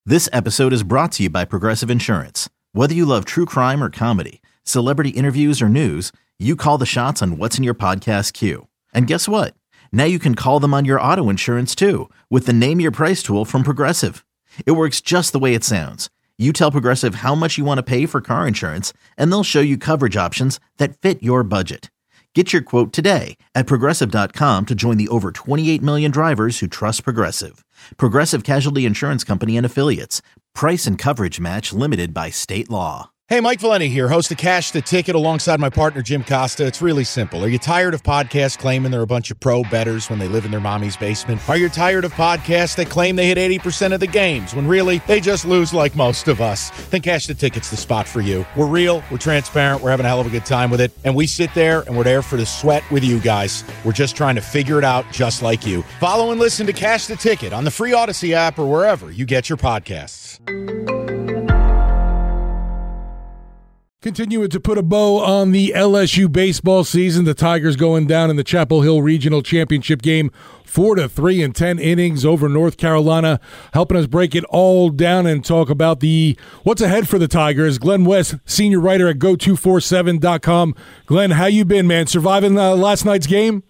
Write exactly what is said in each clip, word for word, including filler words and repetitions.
This episode is brought to you by Progressive Insurance. Whether you love true crime or comedy, celebrity interviews or news, you call the shots on what's in your podcast queue. And guess what? Now you can call them on your auto insurance too with the Name Your Price tool from Progressive. It works just the way it sounds. You tell Progressive how much you want to pay for car insurance, and they'll show you coverage options that fit your budget. Get your quote today at Progressive dot com to join the over twenty-eight million drivers who trust Progressive. Progressive Casualty Insurance Company and Affiliates. Price and coverage match limited by state law. Hey, Mike Valenti here, host of Cash the Ticket alongside my partner Jim Costa. It's really simple. Are you tired of podcasts claiming they're a bunch of pro bettors when they live in their mommy's basement? Are you tired of podcasts that claim they hit eighty percent of the games when really they just lose like most of us? Then Cash the Ticket's the spot for you. We're real, we're transparent, we're having a hell of a good time with it, and we sit there and we're there for the sweat with you guys. We're just trying to figure it out just like you. Follow and listen to Cash the Ticket on the free Odyssey app or wherever you get your podcasts. Continuing to put a bow on the L S U baseball season, the Tigers going down in the Chapel Hill Regional Championship game, four to three in ten innings over North Carolina. Helping us break it all down and talk about the what's ahead for the Tigers, Glenn West, senior writer at go two four seven dot com. Glenn, how you been, man? Surviving uh, last night's game?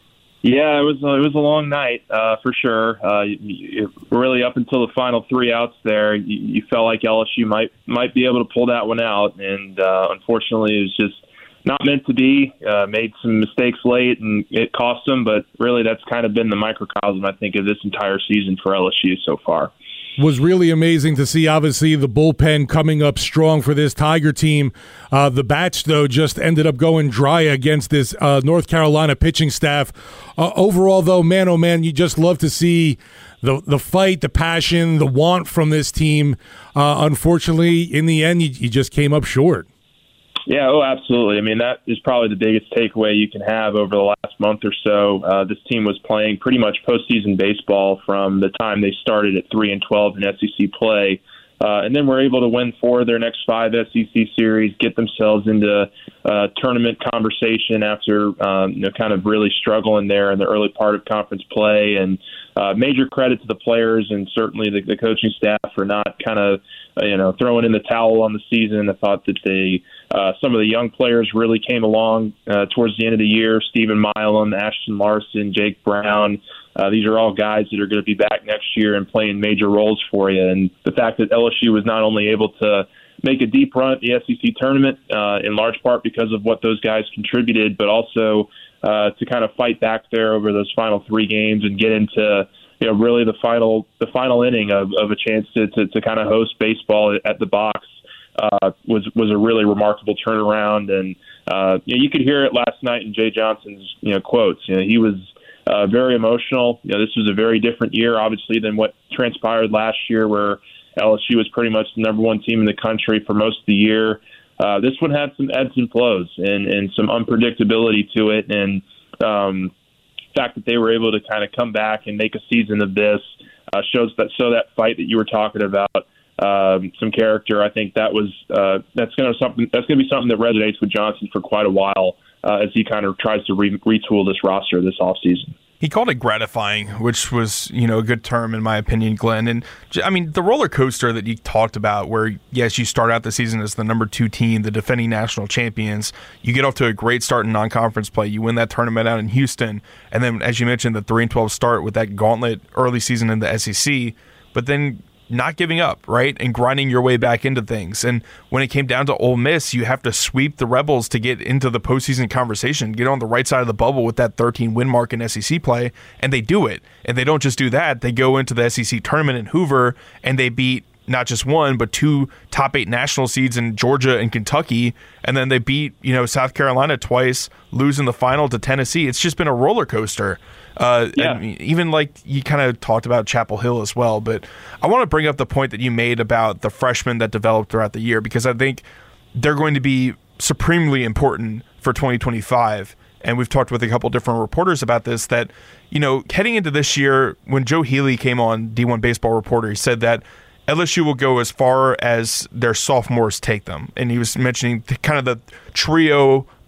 Yeah, it was uh, it was a long night uh, for sure. Uh, you, you, really, up until the final three outs, there, you, you felt like L S U might might be able to pull that one out, and uh, unfortunately, it was just not meant to be. Uh, made some mistakes late, and it cost them. But really, that's kind of been the microcosm, I think, of this entire season for L S U so far. Was really amazing to see, obviously, the bullpen coming up strong for this Tiger team. Uh, the bats, though, just ended up going dry against this uh, North Carolina pitching staff. Uh, overall, though, man, oh, man, you just love to see the the fight, the passion, the want from this team. Uh, unfortunately, in the end, you, you just came up short. Yeah, oh, absolutely. I mean, that is probably the biggest takeaway you can have over the last month or so. Uh, this team was playing pretty much postseason baseball from the time they started at three and twelve in S E C play, uh, and then were able to win four of their next five S E C series, get themselves into uh, tournament conversation after um, you know kind of really struggling there in the early part of conference play. And uh, major credit to the players and certainly the, the coaching staff for not kind of uh, you know throwing in the towel on the season. I thought that they Uh, some of the young players really came along uh, towards the end of the year. Stephen Milam, Ashton Larson, Jake Brown. Uh, these are all guys that are going to be back next year and playing major roles for you. And the fact that L S U was not only able to make a deep run at the S E C tournament, uh, in large part because of what those guys contributed, but also uh, to kind of fight back there over those final three games and get into you know really the final the final inning of, of a chance to, to, to kind of host baseball at the box. Uh, was was a really remarkable turnaround, and uh, you know, you could hear it last night in Jay Johnson's you know quotes. You know, he was uh, very emotional. You know, this was a very different year, obviously, than what transpired last year, where L S U was pretty much the number one team in the country for most of the year. Uh, this one had some ebbs and flows and, and some unpredictability to it, and um, the fact that they were able to kind of come back and make a season of this uh, shows that so that fight that you were talking about. Um, some character. I think that was uh, that's going to something that's going to be something that resonates with Johnson for quite a while uh, as he kind of tries to re- retool this roster this offseason. He called it gratifying, which was, you know, a good term in my opinion, Glenn. And I mean, the roller coaster that you talked about, where yes, you start out the season as the number two team, the defending national champions. You get off to a great start in non-conference play. You win that tournament out in Houston, and then, as you mentioned, the three and twelve start with that gauntlet early season in the S E C. But then not giving up, right, and grinding your way back into things. And when it came down to Ole Miss, you have to sweep the Rebels to get into the postseason conversation, get on the right side of the bubble with that thirteen win mark in S E C play, and they do it. And they don't just do that. They go into the S E C tournament in Hoover, and they beat not just one, but two top eight national seeds in Georgia and Kentucky, and then they beat, you know, South Carolina twice, losing the final to Tennessee. It's just been a roller coaster. Uh, yeah. and even like you kind of talked about Chapel Hill as well, but I want to bring up the point that you made about the freshmen that developed throughout the year, because I think they're going to be supremely important for twenty twenty-five. And we've talked with a couple different reporters about this, that, you know, heading into this year, when Joe Healy came on D one Baseball Reporter, he said that L S U will go as far as their sophomores take them. And he was mentioning the, kind of the trio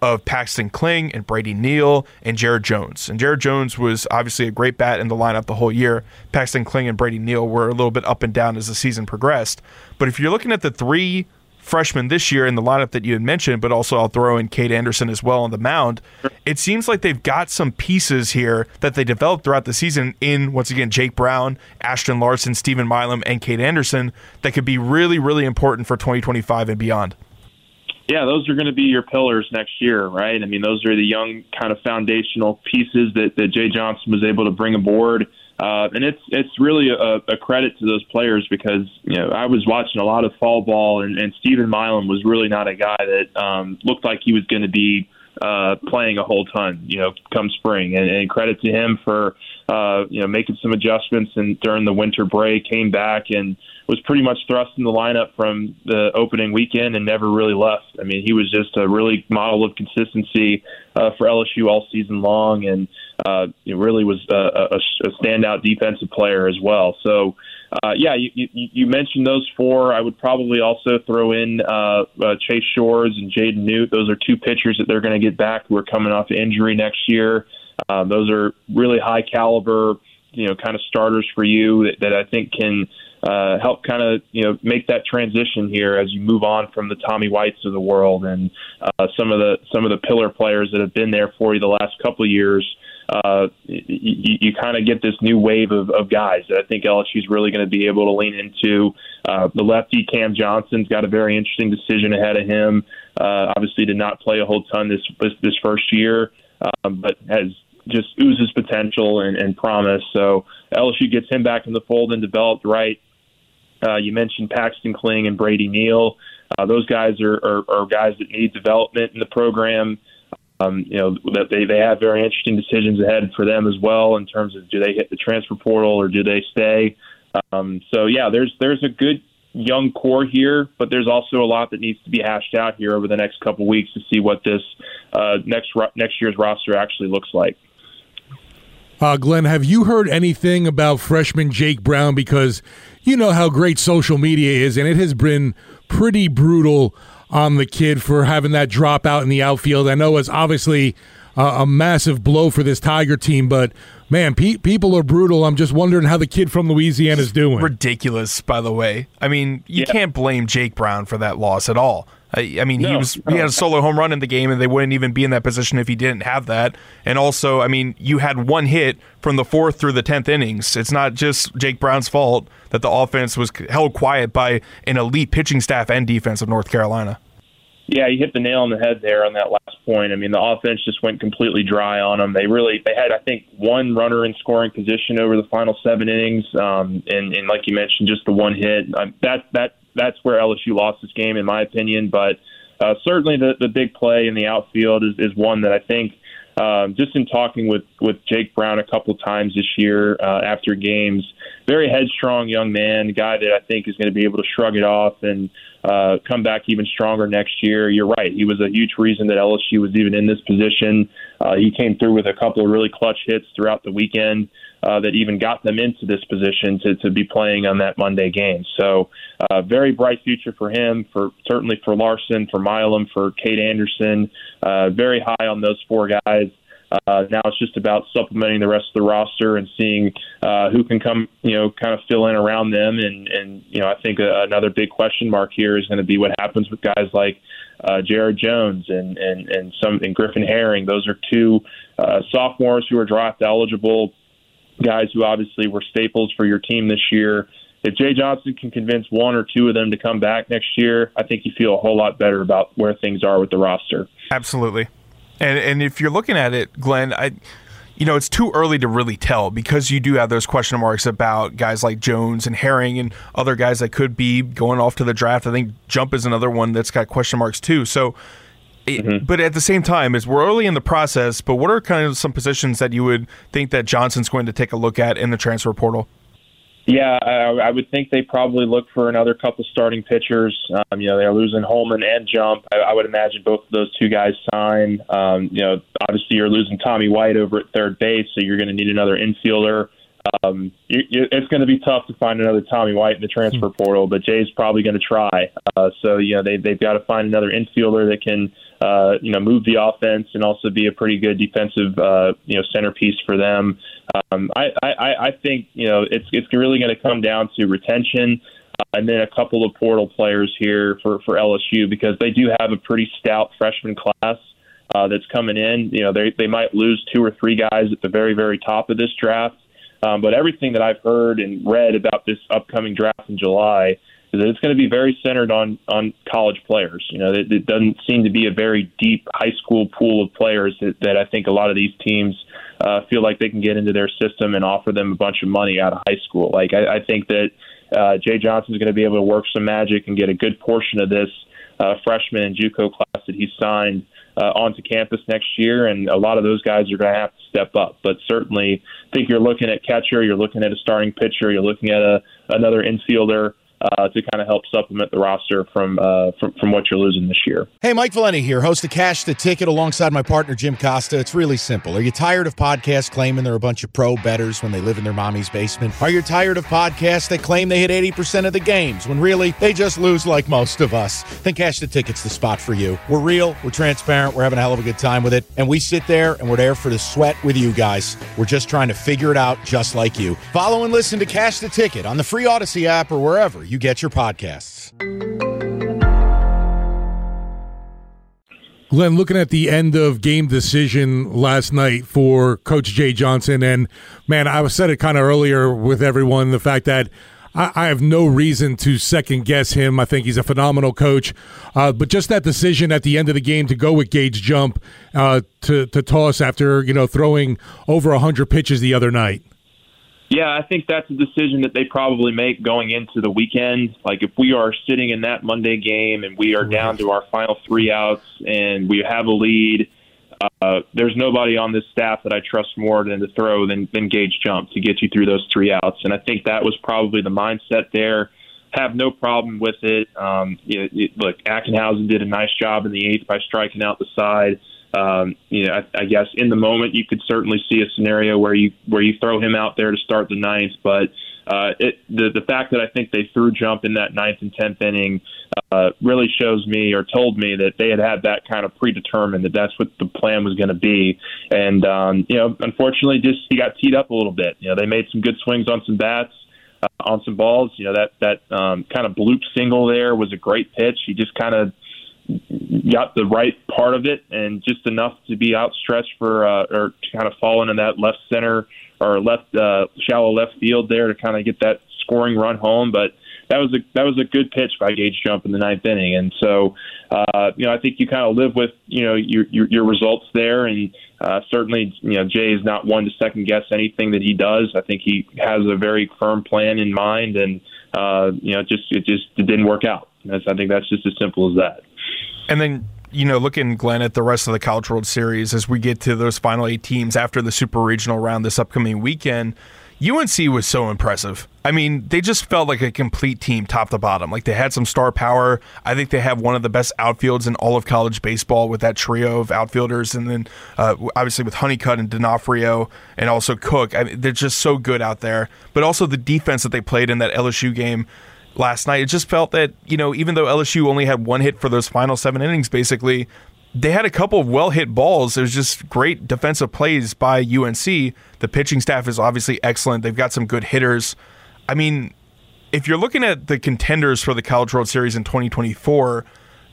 of Paxton Kling and Brady Neal and Jared Jones. And Jared Jones was obviously a great bat in the lineup the whole year. Paxton Kling and Brady Neal were a little bit up and down as the season progressed. But if you're looking at the three freshmen this year in the lineup that you had mentioned, but also I'll throw in Cade Anderson as well on the mound, it seems like they've got some pieces here that they developed throughout the season in, once again, Jake Brown, Ashton Larson, Stephen Milam, and Cade Anderson that could be really, really important for twenty twenty-five and beyond. Yeah, those are going to be your pillars next year, right? I mean, those are the young kind of foundational pieces that, that Jay Johnson was able to bring aboard. Uh, and it's it's really a, a credit to those players because, you know, I was watching a lot of fall ball, and, and Stephen Milam was really not a guy that um, looked like he was going to be uh, playing a whole ton, you know, come spring. And, and credit to him for, uh, you know, making some adjustments and during the winter break, came back and was pretty much thrust in the lineup from the opening weekend and never really left. I mean, he was just a really model of consistency uh, for L S U all season long, and uh, it really was a, a, a standout defensive player as well. So, uh, yeah, you, you, you mentioned those four. I would probably also throw in uh, uh, Chase Shores and Jaden Newt. Those are two pitchers that they're going to get back who are coming off injury next year. Uh, those are really high caliber, you know, kind of starters for you that, that I think can Uh, help kind of, you know, make that transition here as you move on from the Tommy Whites of the world and uh, some of the some of the pillar players that have been there for you the last couple of years. Uh, you, you kind of get this new wave of, of guys that I think L S U is really going to be able to lean into. Uh, the lefty Cam Johnson's got a very interesting decision ahead of him. Uh, obviously, did not play a whole ton this this, this first year, um, but has just oozes potential and, and promise. So L S U gets him back in the fold and developed right. Uh, you mentioned Paxton Kling and Brady Neal. Uh, those guys are, are, are guys that need development in the program. Um, you know, that they, they have very interesting decisions ahead for them as well in terms of do they hit the transfer portal or do they stay. Um, so, yeah, there's there's a good young core here, but there's also a lot that needs to be hashed out here over the next couple weeks to see what this uh, next next year's roster actually looks like. Uh, Glenn, have you heard anything about freshman Jake Brown? Because you know how great social media is, and it has been pretty brutal on the kid for having that drop out in the outfield. I know it's obviously uh, a massive blow for this Tiger team, but, man, pe- people are brutal. I'm just wondering how the kid from Louisiana is doing. Ridiculous, by the way. I mean, you yeah. can't blame Jake Brown for that loss at all. I, I mean, no, he was no. he had a solo home run in the game, and they wouldn't even be in that position if he didn't have that. And also, I mean, you had one hit from the fourth through the tenth innings. It's not just Jake Brown's fault that the offense was held quiet by an elite pitching staff and defense of North Carolina. Yeah, you hit the nail on the head there on that last point. I mean, the offense just went completely dry on them. They really they had, I think, one runner in scoring position over the final seven innings, um, and, and like you mentioned, just the one hit. Um, that that that's where L S U lost this game, in my opinion. But uh, certainly the the big play in the outfield is, is one that I think, um, just in talking with, with Jake Brown a couple times this year uh, after games, very headstrong young man, a guy that I think is going to be able to shrug it off and uh, come back even stronger next year. You're right. He was a huge reason that L S U was even in this position. Uh, he came through with a couple of really clutch hits throughout the weekend uh, that even got them into this position to, to be playing on that Monday game. So uh, very bright future for him, for certainly for Larson, for Milam, for Cade Anderson. Uh, very high on those four guys. Uh, now it's just about supplementing the rest of the roster and seeing uh, who can come, you know, kind of fill in around them. And, and you know, I think a, another big question mark here is going to be what happens with guys like uh, Jared Jones and, and, and some and Griffin Herring. Those are two uh, sophomores who are draft eligible, guys who obviously were staples for your team this year. If Jay Johnson can convince one or two of them to come back next year, I think you feel a whole lot better about where things are with the roster. Absolutely. And and if you're looking at it, Glenn, I, you know, it's too early to really tell because you do have those question marks about guys like Jones and Herring and other guys that could be going off to the draft. I think Jump is another one that's got question marks too. So, mm-hmm. it, but at the same time, is we're early in the process. But what are kind of some positions that you would think that Johnson's going to take a look at in the transfer portal? Yeah, I, I would think they probably look for another couple starting pitchers. Um, you know, they're losing Holman and Jump. I, I would imagine both of those two guys sign. Um, you know, obviously you're losing Tommy White over at third base, so you're going to need another infielder. Um, you, you, it's going to be tough to find another Tommy White in the transfer portal, but Jay's probably going to try. Uh, so, you know, they, they've got to find another infielder that can uh, you know, move the offense and also be a pretty good defensive, uh, you know, centerpiece for them. Um, I, I, I think, you know, it's it's really going to come down to retention uh, and then a couple of portal players here for, for L S U because they do have a pretty stout freshman class uh, that's coming in. You know, they they might lose two or three guys at the very, very top of this draft. Um, but everything that I've heard and read about this upcoming draft in July is that it's going to be very centered on, on college players. You know, it, it doesn't seem to be a very deep high school pool of players that, that I think a lot of these teams uh, feel like they can get into their system and offer them a bunch of money out of high school. Like, I, I think that uh, Jay Johnson is going to be able to work some magic and get a good portion of this uh, freshman and JUCO class that he signed uh, onto campus next year, and a lot of those guys are going to have to step up. But certainly, I think you're looking at catcher, you're looking at a starting pitcher, you're looking at a another infielder Uh, to kind of help supplement the roster from, uh, from from what you're losing this year. Hey, Mike Valenti here, host of Cash the Ticket alongside my partner Jim Costa. It's really simple. Are you tired of podcasts claiming they're a bunch of pro bettors when they live in their mommy's basement? Are you tired of podcasts that claim they hit eighty percent of the games when really they just lose like most of us? Then Cash the Ticket's the spot for you. We're real, we're transparent, we're having a hell of a good time with it, and we sit there and we're there for the sweat with you guys. We're just trying to figure it out just like you. Follow and listen to Cash the Ticket on the free Odyssey app or wherever you get your podcasts. Glenn, looking at the end of game decision last night for Coach Jay Johnson, and man, I said it kind of earlier with everyone, the fact that I, I have no reason to second guess him. I think he's a phenomenal coach, uh, but just that decision at the end of the game to go with Gage Jump uh, to to toss after you know throwing over a hundred pitches the other night. Yeah, I think that's a decision that they probably make going into the weekend. Like if we are sitting in that Monday game and we are down to our final three outs and we have a lead, uh, there's nobody on this staff that I trust more than to throw than, than Gage Jump to get you through those three outs. And I think that was probably the mindset there. Have no problem with it. Um, you know, it look, Ackenhausen did a nice job in the eighth by striking out the side. Um, you know, I, I guess in the moment you could certainly see a scenario where you where you throw him out there to start the ninth, but uh, it, the the fact that I think they threw Jump in that ninth and tenth inning uh, really shows me or told me that they had had that kind of predetermined that that's what the plan was going to be, and um, you know, unfortunately, just he got teed up a little bit. You know, they made some good swings on some bats. Uh, on some balls, you know, that that um, kind of bloop single there was a great pitch. He just kind of got the right part of it and just enough to be outstretched for uh, or to kind of fall into that left center or left uh, shallow left field there to kind of get that scoring run home. But that was a that was a good pitch by Gage Jump in the ninth inning, and so uh, you know I think you kind of live with you know your your, your results there, and uh, certainly you know Jay is not one to second guess anything that he does. I think he has a very firm plan in mind, and uh, you know just it just it didn't work out. That's, I think that's just as simple as that. And then, you know, looking, Glenn, at the rest of the College World Series as we get to those final eight teams after the Super Regional round this upcoming weekend, U N C was so impressive. I mean, they just felt like a complete team top to bottom. Like, they had some star power. I think they have one of the best outfields in all of college baseball with that trio of outfielders. And then, uh, obviously, with Honeycutt and D'Onofrio and also Cook. I mean, they're just so good out there. But also the defense that they played in that L S U game last night, it just felt that, you know, even though L S U only had one hit for those final seven innings, basically, they had a couple of well-hit balls. It was just great defensive plays by U N C. The pitching staff is obviously excellent. They've got some good hitters. I mean, if you're looking at the contenders for the College World Series in twenty twenty-four,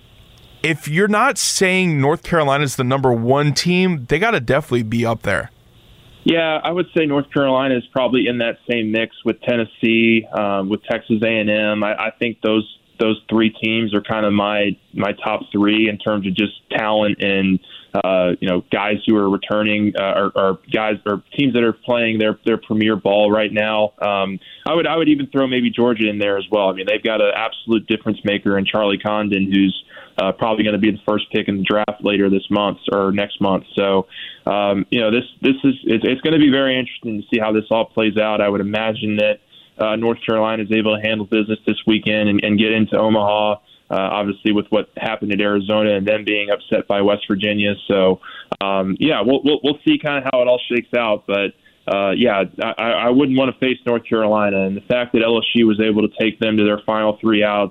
if you're not saying North Carolina's the number one team, they got to definitely be up there. Yeah, I would say North Carolina is probably in that same mix with Tennessee, um, with Texas A and M. I, I think those those three teams are kind of my my top three in terms of just talent and uh, you know guys who are returning uh, or, or guys or teams that are playing their their premier ball right now. Um, I would I would even throw maybe Georgia in there as well. I mean, they've got an absolute difference maker in Charlie Condon, who's uh, probably going to be the first pick in the draft later this month or next month. So um, you know this this is it's, it's going to be very interesting to see how this all plays out. I would imagine that Uh, North Carolina is able to handle business this weekend and, and get into Omaha, uh, obviously with what happened at Arizona and then being upset by West Virginia. So, um, yeah, we'll, we'll we'll see kind of how it all shakes out. But, uh, yeah, I, I wouldn't want to face North Carolina. And the fact that L S U was able to take them to their final three outs,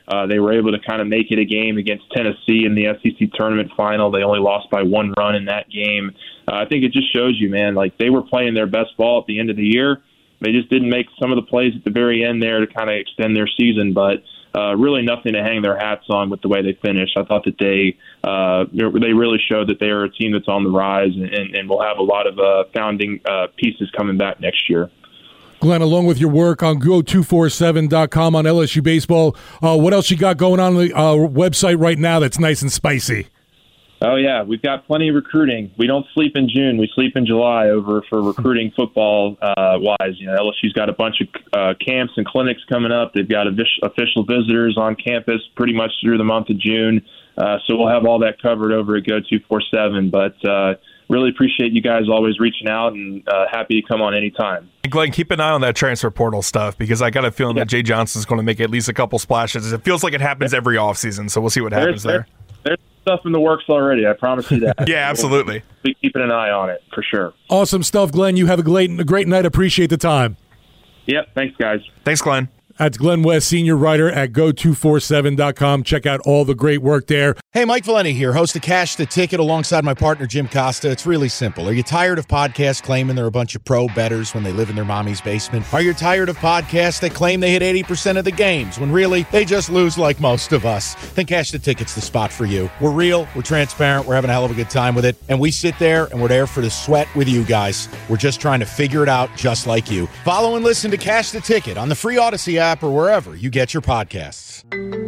Uh, they were able to kind of make it a game against Tennessee in the S E C tournament final. They only lost by one run in that game. Uh, I think it just shows you, man, like they were playing their best ball at the end of the year. They just didn't make some of the plays at the very end there to kind of extend their season, but uh, really nothing to hang their hats on with the way they finished. I thought that they uh, they really showed that they are a team that's on the rise and, and, and will have a lot of uh, founding uh, pieces coming back next year. Glenn, along with your work on go two forty-seven dot com on L S U baseball, uh, what else you got going on the uh, website right now that's nice and spicy? Oh, yeah, we've got plenty of recruiting. We don't sleep in June. We sleep in July over for recruiting football-wise. Uh, you know, L S U's got a bunch of uh, camps and clinics coming up. They've got official visitors on campus pretty much through the month of June. Uh, so we'll have all that covered over at go two forty-seven. But uh, really appreciate you guys always reaching out, and uh, happy to come on anytime. Glenn, keep an eye on that transfer portal stuff, because I got a feeling yeah. that Jay Johnson's going to make at least a couple splashes. It feels like it happens every offseason, so we'll see what happens there's, there. There's stuff in the works already. I promise you that. Yeah, absolutely. We'll be keeping an eye on it for sure. Awesome stuff, Glenn. You have a great, a great night. Appreciate the time. Yep. Thanks, guys. Thanks, Glenn. That's Glenn West, senior writer at go two forty-seven dot com. Check out all the great work there. Hey, Mike Valenti here, host of Cash the Ticket alongside my partner, Jim Costa. It's really simple. Are you tired of podcasts claiming they're a bunch of pro bettors when they live in their mommy's basement? Are you tired of podcasts that claim they hit eighty percent of the games when really they just lose like most of us? Then Cash the Ticket's the spot for you. We're real, we're transparent, we're having a hell of a good time with it, and we sit there and we're there for the sweat with you guys. We're just trying to figure it out just like you. Follow and listen to Cash the Ticket on the free Odyssey app or wherever you get your podcasts.